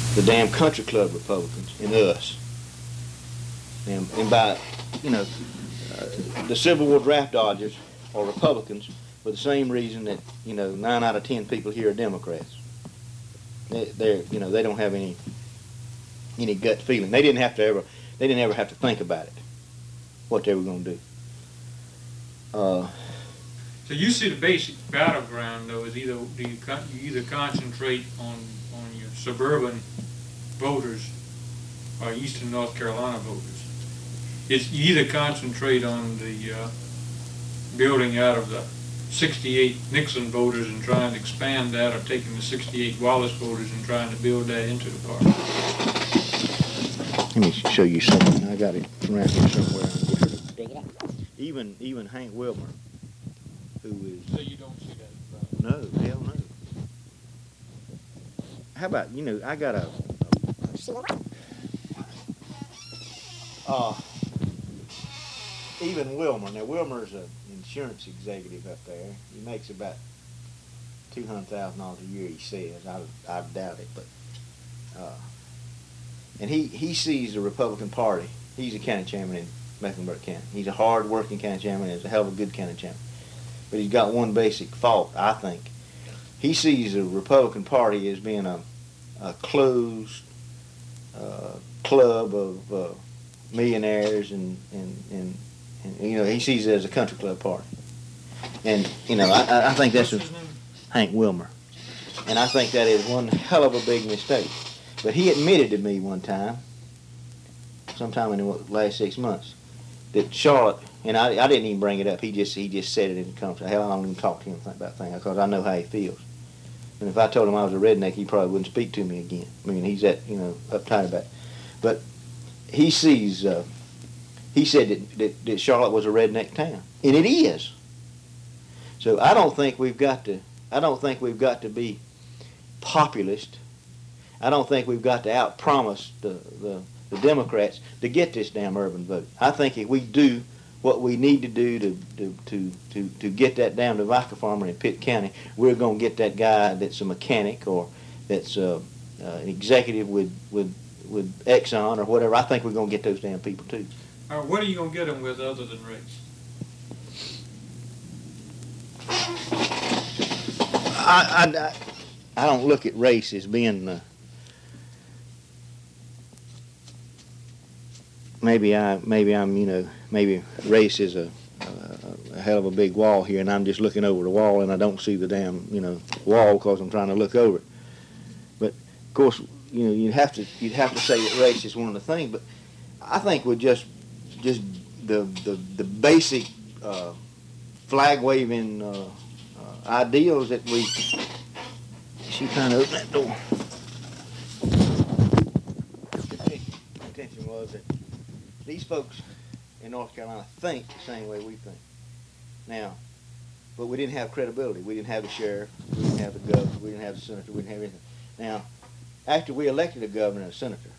the damn country club Republicans and us. And by, you know, the Civil War draft dodgers are Republicans for the same reason that, you know, 9 out of 10 people here are Democrats. They're, you know, they don't have any gut feeling. They didn't ever have to think about it, what they were going to do. So you see the basic battleground though is you either concentrate on your suburban voters or Eastern North Carolina voters. It's you either concentrate on the building out of the 68 Nixon voters and trying to expand that, or taking the 68 Wallace voters and trying to build that into the party. Let me show you something. I got it around here somewhere. Even Hank Wilmer, who is... So you don't see that? No, hell no. How about, you know, I got a even Wilmer. Now, Wilmer's an insurance executive up there. He makes about $200,000 a year, he says. I doubt it, but... and he sees the Republican Party. He's a county chairman in Mecklenburg County. He's a hard-working county chairman. He's a hell of a good county chairman. But he's got one basic fault, I think. He sees the Republican Party as being a closed club of millionaires and you know, he sees it as a country club party. And, you know, I think that's Hank Wilmer. And I think that is one hell of a big mistake. But he admitted to me one time, sometime in the last 6 months, that Charlotte, and I didn't even bring it up, he just said it in the conversation. Hell, I don't even talk to him about things because I know how he feels. And if I told him I was a redneck, he probably wouldn't speak to me again. I mean, he's that, you know, uptight about it. But he sees, he said that Charlotte was a redneck town, and it is. So I don't think we've got to be populist. I don't think we've got to outpromise the Democrats to get this damn urban vote. I think if we do what we need to do to get that damn tobacco farmer in Pitt County, we're going to get that guy that's a mechanic or that's an executive with Exxon or whatever. I think we're going to get those damn people too. What are you going to get them with other than race? I don't look at race as being maybe I'm you know, maybe race is a hell of a big wall here, and I'm just looking over the wall and I don't see the damn, you know, wall because I'm trying to look over it. But of course, you know, you'd have to say that race is one of the things. But I think with just the basic flag waving ideals that we. She trying to open that door. The intention was that these folks in North Carolina think the same way we think. Now, but we didn't have credibility. We didn't have the sheriff. We didn't have the governor. We didn't have the senator. We didn't have anything. Now, after we elected a governor and a senator,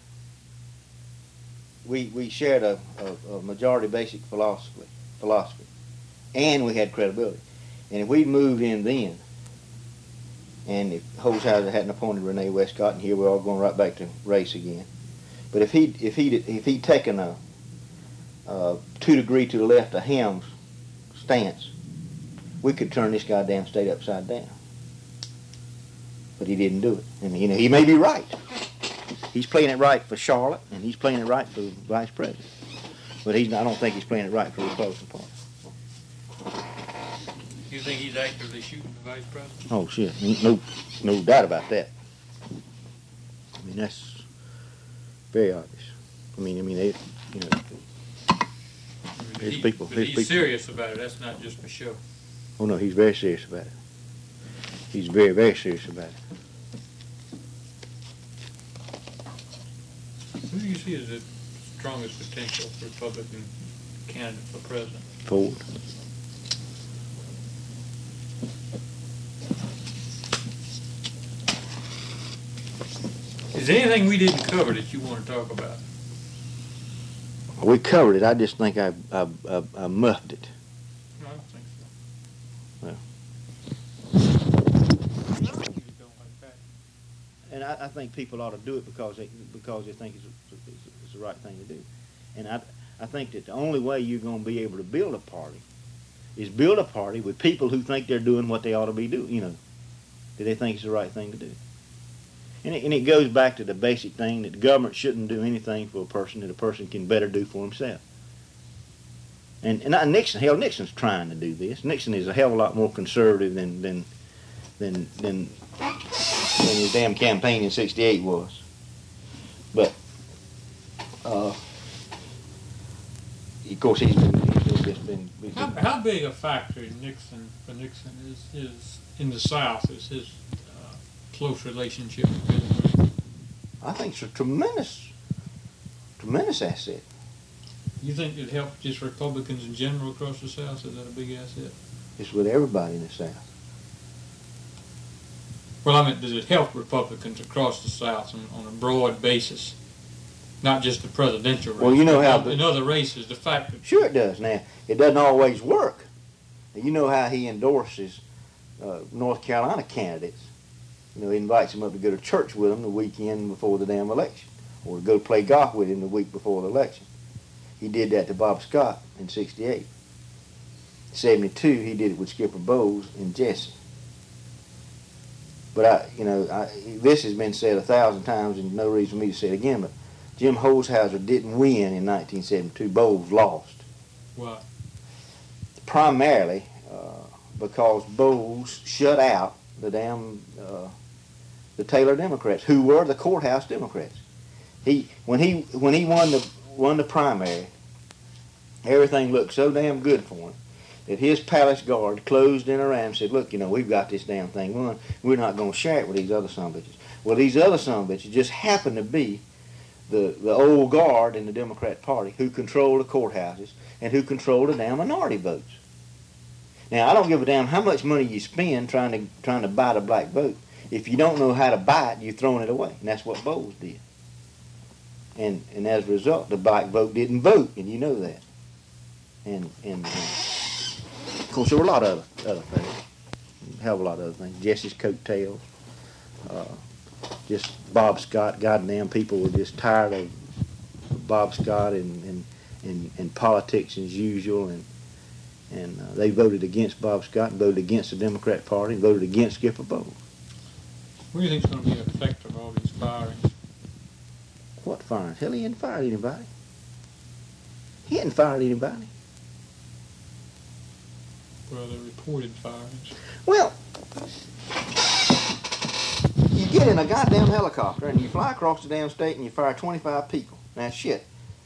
we shared a majority basic philosophy, and we had credibility. And if we'd moved in then, and if Holshouser hadn't appointed Renee Westcott, and here we're all going right back to race again. But if he'd taken a 2 degree to the left of Ham's stance, we could turn this goddamn state upside down. But he didn't do it. And you know, he may be right. He's playing it right for Charlotte, and he's playing it right for the vice president. But I don't think he's playing it right for the Republican Party. You think he's actively shooting the vice president? Oh shit, no doubt about that. I mean, that's very obvious. I mean, they, you know, his people. He's serious about it. That's not just for show. Oh no, he's very serious about it. He's very, very serious about it. Who do you see as the strongest potential Republican candidate for president? Ford. Is there anything we didn't cover that you want to talk about? We covered it. I just think I muffed it. No, I don't think so. Well. And I think people ought to do it because they think it's the right thing to do. And I think that the only way you're going to be able to build a party is build a party with people who think they're doing what they ought to be doing, you know, that they think is the right thing to do. And it goes back to the basic thing that the government shouldn't do anything for a person that a person can better do for himself. And not Nixon. Hell, Nixon's trying to do this. Nixon is a hell of a lot more conservative than his damn campaign in '68 was. But of course he's just been. How big a factor for Nixon is in the South is his close relationship with Bill Clinton? I think it's a tremendous asset. You think it helped just Republicans in general across the South? Is that a big asset? It's with everybody in the South. Well, I mean, does it help Republicans across the South on a broad basis? Not just the presidential race. Well, you know how in other races, the fact that... Sure it does. Now, it doesn't always work. You know how he endorses North Carolina candidates. You know, he invites them up to go to church with him the weekend before the damn election, or to go play golf with him the week before the election. He did that to Bob Scott in '68. '72, he did it with Skipper Bowles and Jesse. But this has been said 1,000 times, and no reason for me to say it again. But Jim Holshouser didn't win in 1972. Bowles lost. Why? Primarily because Bowles shut out the damn the Taylor Democrats, who were the courthouse Democrats. When he won the primary, everything looked so damn good for him that his palace guard closed in around and said, "Look, we've got this damn thing won. We're not going to share it with these other sumbitches." Well, these other sumbitches just happened to be the old guard in the Democrat Party who control the courthouses and who control the damn minority votes. Now, I don't give a damn how much money you spend trying to buy the black vote. If you don't know how to buy it, you're throwing it away, and that's what Bowles did. And as a result, the black vote didn't vote, and you know that. And of course, there were a lot of other things, a hell of a lot of other things. Jesse's coattails, just Bob Scott. Goddamn, people were just tired of Bob Scott and politics as usual, and they voted against Bob Scott and voted against the Democrat Party and voted against Skipper Bowles. What do you think is going to be the effect of all these firings? What firings? Hell, he hadn't fired anybody. He hadn't fired anybody. Well, the reported firings. Well, you get in a goddamn helicopter and you fly across the damn state and you fire 25 people. Now, shit.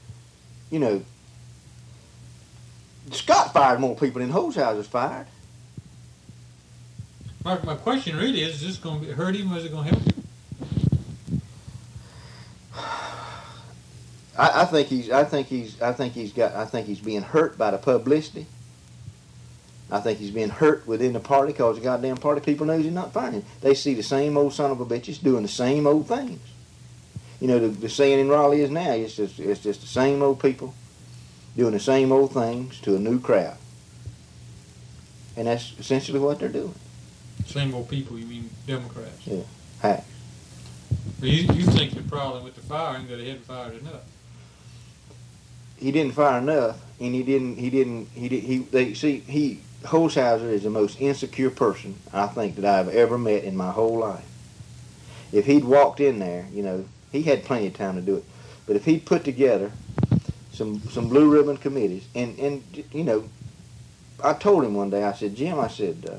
Scott fired more people than Holshouser's fired. My question really is this going to hurt him or is it going to help him? I think he's being hurt by the publicity. I think he's being hurt within the party because the goddamn party people knows he's not firing him. They see the same old son of a bitches doing the same old things. The saying in Raleigh is now it's just the same old people doing the same old things to a new crowd, and that's essentially what they're doing. Same old people, you mean Democrats? Yeah, hacks. But you think the problem with the firing that he hadn't fired enough? He didn't fire enough, and Holshouser is the most insecure person I think that I've ever met in my whole life. If he'd walked in there, he had plenty of time to do it, but if he'd put together some blue ribbon committees, and I told him one day, I said, Jim, I said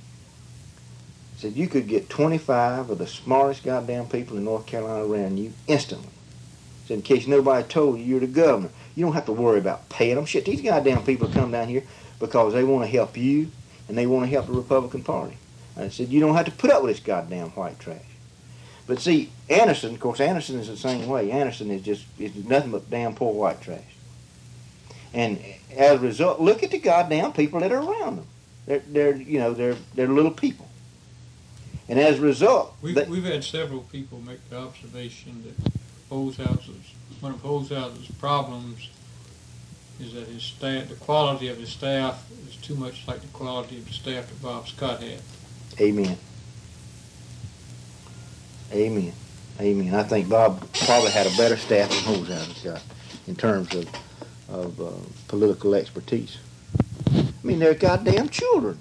you could get 25 of the smartest goddamn people in North Carolina around you instantly. I said, in case nobody told you, you're the governor. You don't have to worry about paying them. Shit, these goddamn people come down here because they want to help you and they want to help the Republican Party. I said, you don't have to put up with this goddamn white trash. But see, Anderson, of course, Anderson is the same way. Anderson is nothing but damn poor white trash. And as a result, look at the goddamn people that are around them. They're little people. And as a result, we've had several people make the observation that one of Holshouser's problems is that his staff, the quality of his staff, is too much like the quality of the staff that Bob Scott had. Amen. Amen. Amen. I think Bob probably had a better staff than Holzhauer's got in terms of political expertise. I mean, they're goddamn children.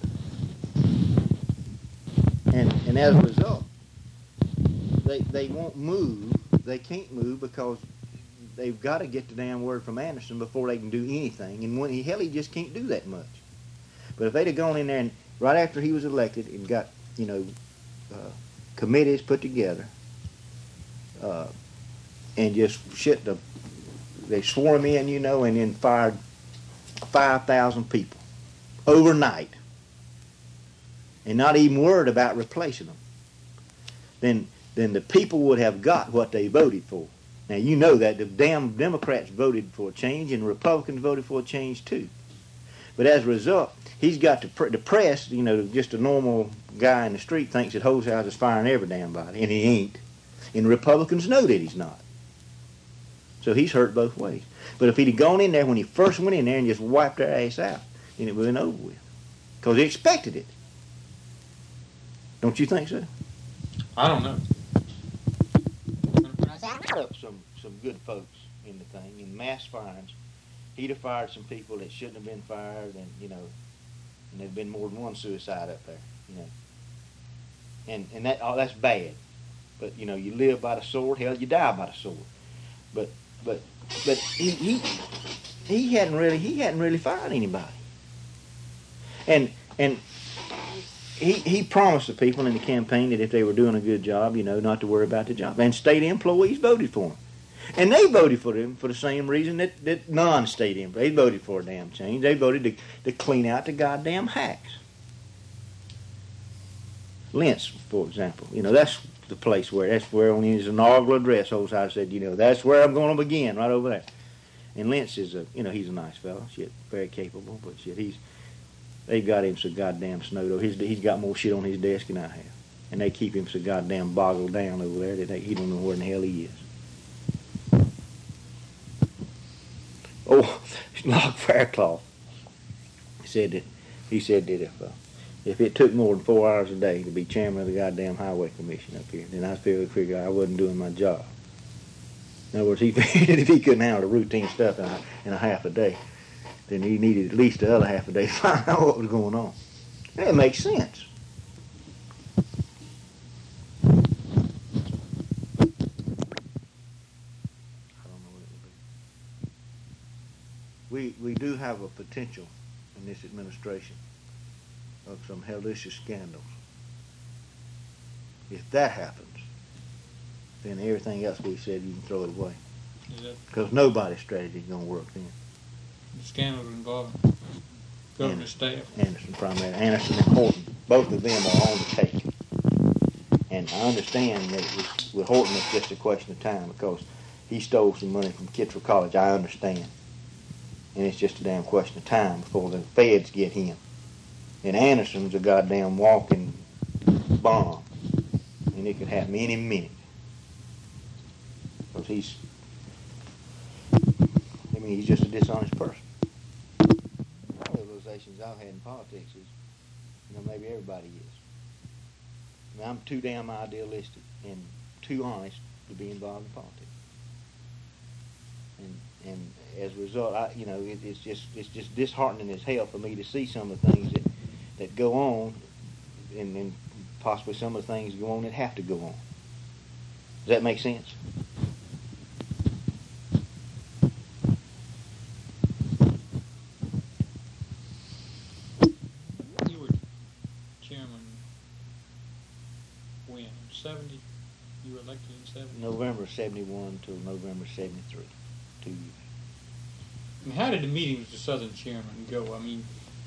And as a result, they won't move. They can't move because they've got to get the damn word from Anderson before they can do anything. And hell, he just can't do that much. But if they'd have gone in there and right after he was elected and got, committees put together, and just they swore him in, and then fired 5,000 people overnight, and not even worried about replacing them, then the people would have got what they voted for. Now, you know that the damn Democrats voted for a change and the Republicans voted for a change too. But as a result, he's got the press, just a normal guy in the street thinks that Holzhauer is firing every damn body, and he ain't. And the Republicans know that he's not. So he's hurt both ways. But if he'd have gone in there when he first went in there and just wiped their ass out, then it would have been over with. Because he expected it. Don't you think so? I don't know. Up some good folks in the thing, in mass firings. He'd have fired some people that shouldn't have been fired, and there'd been more than one suicide up there, And that's bad. But you live by the sword, hell, you die by the sword. But he hadn't really fired anybody. And he promised the people in the campaign that if they were doing a good job, not to worry about the job. And state employees voted for him. And they voted for him for the same reason that non-state employees. They voted for a damn change. They voted to clean out the goddamn hacks. Lentz, for example. That's the place that's where on his inaugural address, Holzhauer said, that's where I'm going to begin, right over there. And Lentz is he's a nice fellow, very capable, but they've got him so goddamn snowed over. He's got more shit on his desk than I have. And they keep him so goddamn boggled down over there that he don't know where in the hell he is. Oh, Locke Faircloth said that if it took more than 4 hours a day to be chairman of the goddamn highway commission up here, then I figure I wasn't doing my job. In other words, he figured if he couldn't handle the routine stuff in a half a day, then he needed at least the other half a day to find out what was going on. And it makes sense. We do have a potential in this administration of some hellacious scandals. If that happens, then everything else we said, you can throw it away. Because nobody's strategy is going to work then. The scandals involving government staff. Anderson primarily. Anderson and Horton. Both of them are on the take. And I understand that with Horton it's just a question of time because he stole some money from Kittrell College. I understand. And it's just a damn question of time before the feds get him. And Anderson's a goddamn walking bomb. And it could happen any minute. Because he's just a dishonest person. All the realizations I've had in politics is, maybe everybody is. I'm too damn idealistic and too honest to be involved in politics. And as a result, it's just disheartening as hell for me to see some of the things that go on, and possibly some of the things go on that have to go on. Does that make sense? You were chairman when? 70? You were elected in 70? November 71 till November 73. 2 years. And how did the meeting with the Southern chairman go? I mean,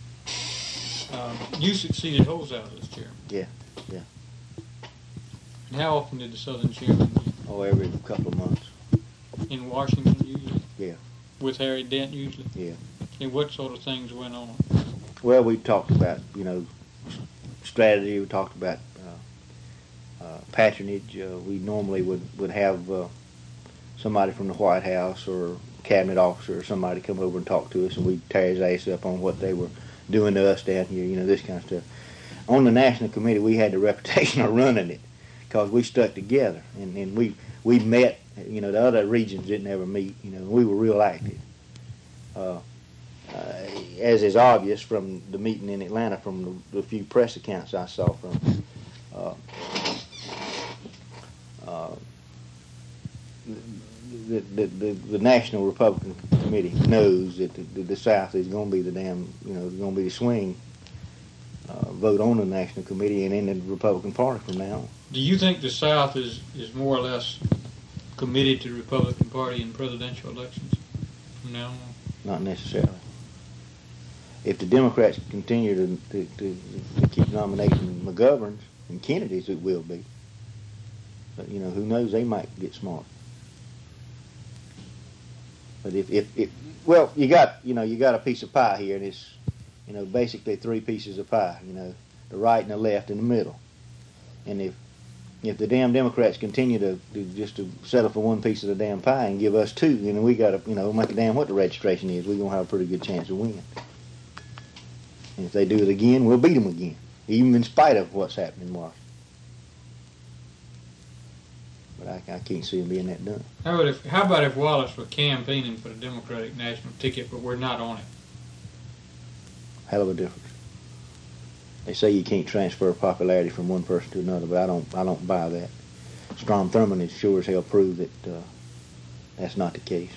you succeeded Holzhauer as chairman. Yeah. And how often did the Southern chairman meet? Oh, every couple of months. In Washington, usually? Yeah. With Harry Dent, usually? Yeah. And what sort of things went on? Well, we talked about, strategy. We talked about patronage. We normally would have somebody from the White House or cabinet officer or somebody come over and talk to us, and we'd tear his ass up on what they were doing to us down here, this kind of stuff. On the National Committee, we had the reputation of running it, because we stuck together, and we met. You know, the other regions didn't ever meet. You know, we were real active. As is obvious from the meeting in Atlanta, from the few press accounts I saw from the National Republican Committee knows that the South is going to be the damn, you know, going to be the swing vote on the National Committee and in the Republican Party from now on. Do you think the South is more or less committed to the Republican Party in presidential elections from now on? Not necessarily. If the Democrats continue to keep nominating McGoverns and Kennedys, it will be. But, you know, who knows, they might get smart. But if well, you got a piece of pie here, and it's, you know, basically three pieces of pie, you know, the right and the left and the middle. And if the damn Democrats continue to settle for one piece of the damn pie and give us two, you know, we got to, you know, make a damn what the registration is, we're going to have a pretty good chance of winning. And if they do it again, we'll beat them again, even in spite of what's happening in Washington. But I can't see them being that done. How about if Wallace were campaigning for the Democratic national ticket, but we're not on it? Hell of a difference. They say you can't transfer popularity from one person to another, but I don't buy that. Strom Thurmond has sure as hell proved that that's not the case.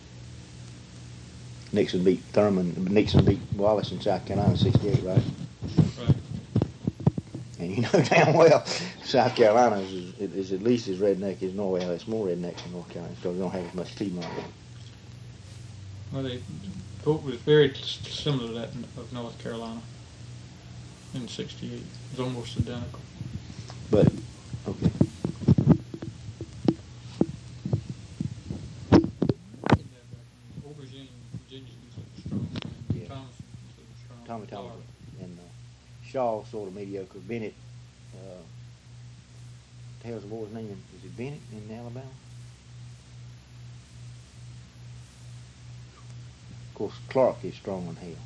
Nixon beat Wallace in South Carolina in '68, right? Right. And you know damn well South Carolina is at least as redneck as North. Well, it's more redneck than North Carolina because they don't have as much Piedmont. Well, the vote was very similar to that of North Carolina in '68. It was almost identical. But, okay. Tommy Thompson and Shaw sort of mediocre. Bennett, the hell's the boy's name? Is it Bennett in Alabama? Of course, Clark is strong on hell.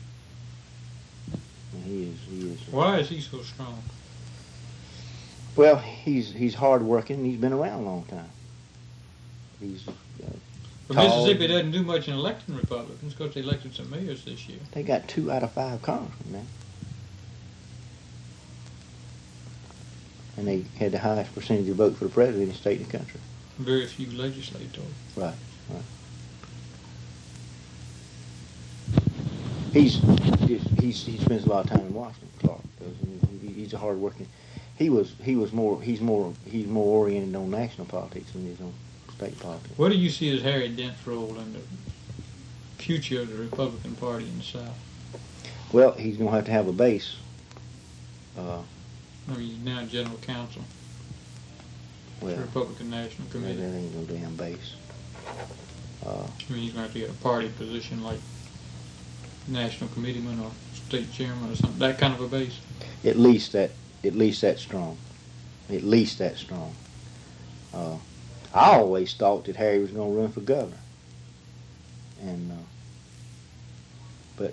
And he is. Why is he so strong? Well, he's hard working. He's been around a long time. He's. But Mississippi doesn't do much in electing Republicans because they elected some mayors this year. They got 2 out of 5 congressmen now. And they had the highest percentage of vote for the president in the state and the country. Very few legislators. Right. He spends a lot of time in Washington, Clark does. He's a hard working. He's more oriented on national politics than he is on state politics. What do you see as Harry Dent's role in the future of the Republican Party in the South? Well, he's going to have a base. He's now general counsel. Well, the Republican National Committee. That ain't no damn base. He's going to have to get a party position like national committeeman or state chairman or something. That kind of a base. At least that's strong. At least that's strong. I always thought that Harry was going to run for governor, and but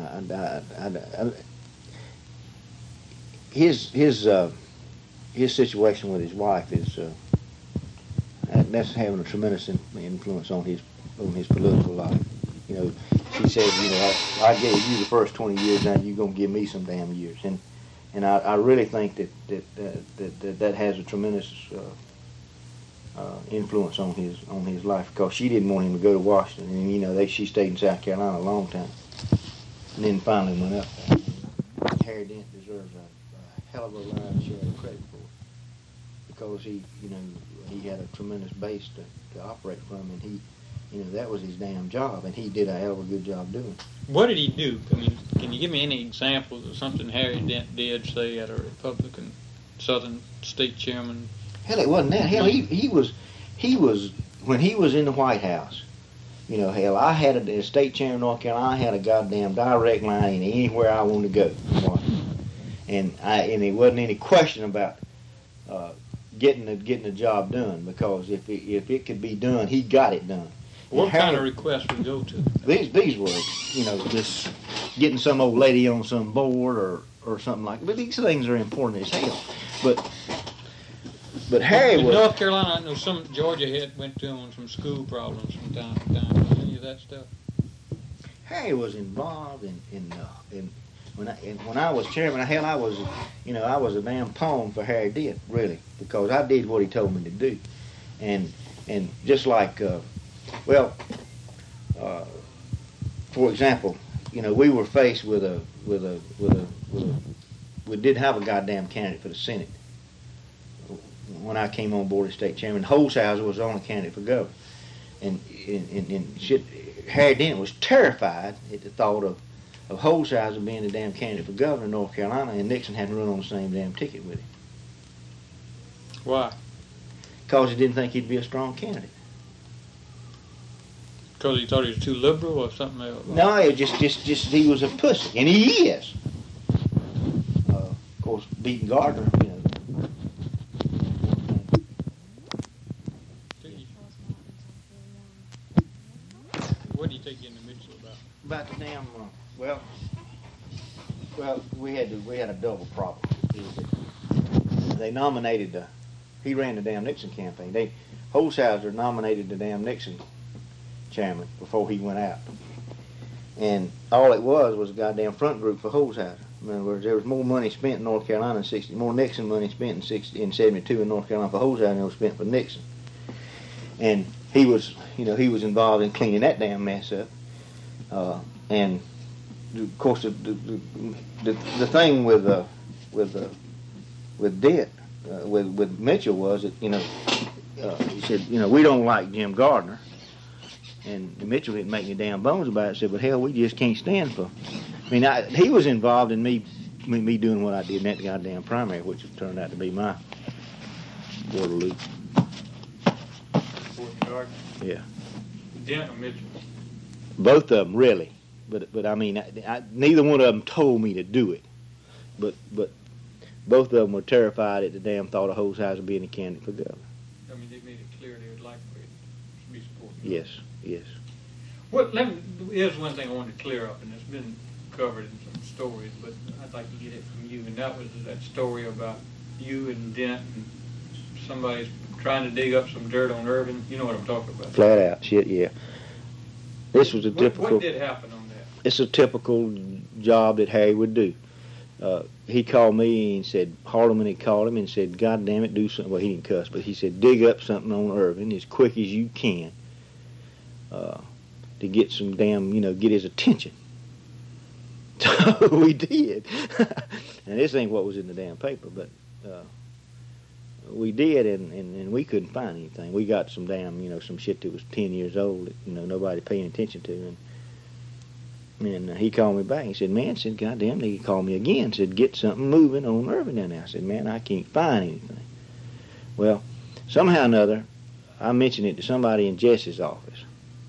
his situation with his wife is that's having a tremendous influence on his political life. You know, she said, you know, I gave you the first 20 years, now you're going to give me some damn years, and I really think that has a tremendous influence on his life, because she didn't want him to go to Washington, and you know she stayed in South Carolina a long time, and then finally went up there. Harry Dent deserves a hell of a lion's share of credit for it, because he had a tremendous base to operate from, and that was his damn job, and he did a hell of a good job doing it. What did he do? I mean, can you give me any examples of something Harry Dent did, say, at a Republican Southern state chairman? Hell, it wasn't that. Hell, he was when he was in the White House. You know, hell, I had a state chairman in North Carolina. I had a goddamn direct line in anywhere I wanted to go, and it wasn't any question about getting the job done, because if it could be done, he got it done. What kind of requests would go to? These were, you know, just getting some old lady on some board or something like that. But these things are important as hell. But But Harry In was. North Carolina, I know Georgia went to him on some school problems from time to time. Any of that stuff? Harry was involved in when I was chairman. Hell, I was a damn pawn for Harry Dent, really, because I did what he told me to do, and just like, for example, we were faced with we didn't have a goddamn candidate for the Senate when I came on board as state chairman. Holshouser was the only candidate for governor, and shit. Harry Dent was terrified at the thought of Holshouser being the damn candidate for governor in North Carolina, and Nixon hadn't run on the same damn ticket with him. Why? Because he didn't think he'd be a strong candidate. Because he thought he was too liberal or something else? No, it just he was a pussy, and he is. Of course, beating Gardner, What do you take into Mitchell about? About the damn, we had a double problem. They nominated he ran the damn Nixon campaign. Holshouser nominated the damn Nixon chairman before he went out, and all it was a goddamn front group for Holshouser. In other words, there was more money spent in North Carolina in more Nixon money spent in 72 in North Carolina for Holshouser than was spent for Nixon, and he was involved in cleaning that damn mess up, and of course the thing with Dent, with Mitchell was that he said we don't like Jim Gardner, and Mitchell didn't make any damn bones about it. Said, but hell, we just can't stand for. He was involved in me doing what I did in that goddamn primary, which has turned out to be my Waterloo. Yeah. Dent or Mitchell? Both of them, really. But neither one of them told me to do it. But both of them were terrified at the damn thought of Holshouser being a candidate for governor. They made it clear they would like for it to be supported. Yes. Well, here's one thing I wanted to clear up, and it's been covered in some stories, but I'd like to get it from you, and that was that story about you and Dent and somebody's trying to dig up some dirt on Irvin. You know what I'm talking about. Flat out shit, yeah. This was a typical. What did happen on that? It's a typical job that Harry would do. He called me and said, Harleman had called him and said, God damn it, do something. Well, he didn't cuss, but he said, dig up something on Irvin as quick as you can to get some damn, get his attention. So we did. And this ain't what was in the damn paper, but we did, and we couldn't find anything. We got some damn, some shit that was 10 years old that, nobody paying attention to. And he called me back. He said, man, goddamn, he called me again. Said, get something moving on Irvin down there. I said, man, I can't find anything. Well, somehow or another, I mentioned it to somebody in Jesse's office.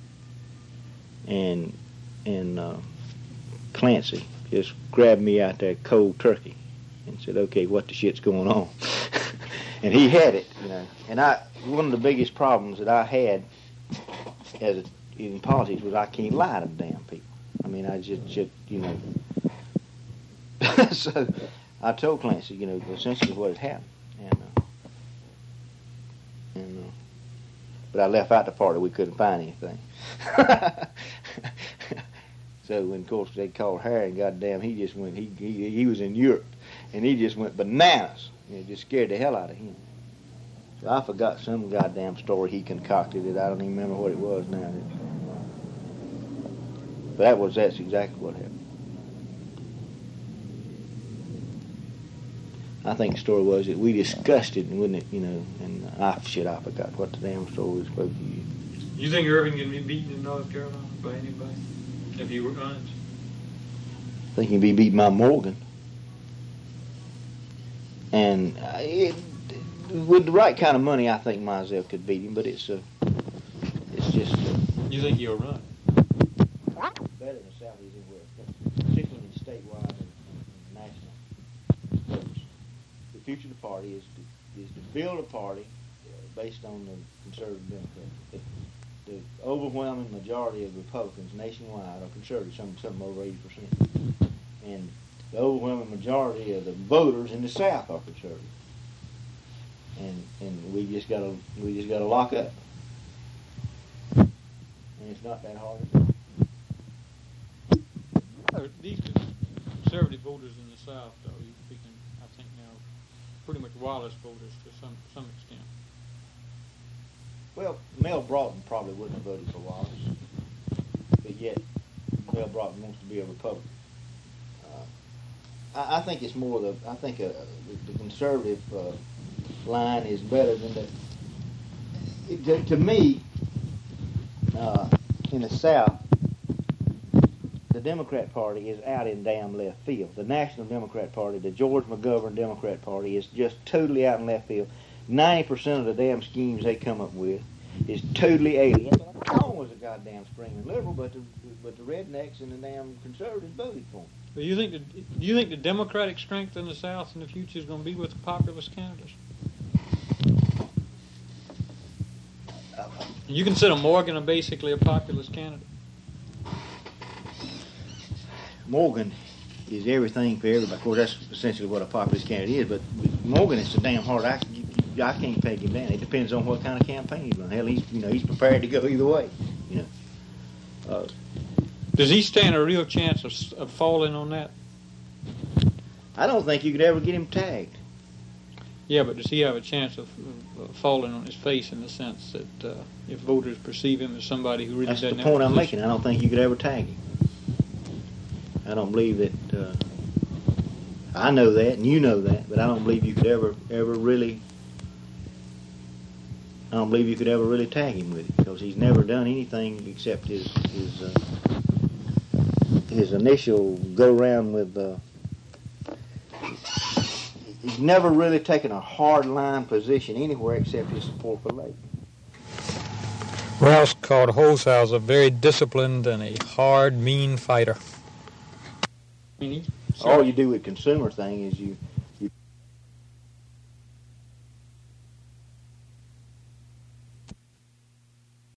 And Clancy just grabbed me out there cold turkey and said, okay, what the shit's going on? And he had it, And one of the biggest problems that I had in politics was I can't lie to damn people. I just So I told Clancy, essentially what had happened, but I left out the part that we couldn't find anything. So when, of course, they called Harry, and goddamn, he just went. He was in Europe, and he just went bananas. It just scared the hell out of him. So I forgot some goddamn story he concocted. I don't even remember what it was now. But that's exactly what happened. I think the story was that we discussed it, and I forgot what the damn story was supposed to use. You think Irvin can be beaten in North Carolina by anybody if he runs? I think he'd be beaten by Morgan. And with the right kind of money, I think Mizell could beat him. But it's just. You think he'll run? Better than South is anywhere, particularly in statewide and national levels. The future of the party is to build a party based on the conservative Democrats. The overwhelming majority of Republicans nationwide are conservative, some over 80%. And the overwhelming majority of the voters in the South are conservative. and we just gotta lock up. And it's not that hard. These conservative voters in the South, though, you're speaking, I think now, pretty much Wallace voters to some extent. Well, Mel Broughton probably wouldn't have voted for Wallace, but yet Mel Broughton wants to be a Republican. I think it's more the conservative line is better than to me. In the South, the Democrat Party is out in damn left field. The National Democrat Party, the George McGovern Democrat Party, is just totally out in left field. 90% of the damn schemes they come up with is totally alien. Long was a goddamn screaming liberal, but the rednecks and the damn conservatives voted for him. Do you think the Democratic strength in the South in the future is going to be with the populist candidates? You consider Morgan basically a populist candidate? Morgan is everything for everybody. Of course, that's essentially what a populist candidate is. But Morgan is so damn hard. I can't peg him down. It depends on what kind of campaign he's running. Hell, he's prepared to go either way. Does he stand a real chance of falling on that? I don't think you could ever get him tagged. Yeah, but does he have a chance of falling on his face in the sense that if voters perceive him as somebody who really doesn't have a position? That's the point I'm making. I don't think you could ever tag him. I don't believe that. I know that, and you know that, but I don't believe you could ever really. I don't believe you could ever really tag him with it because he's never done anything except his initial go around with. He's never really taken a hard line position anywhere except his support for Lake. Rouse called Holshouser very disciplined and a hard, mean fighter. All you do with consumer thing is you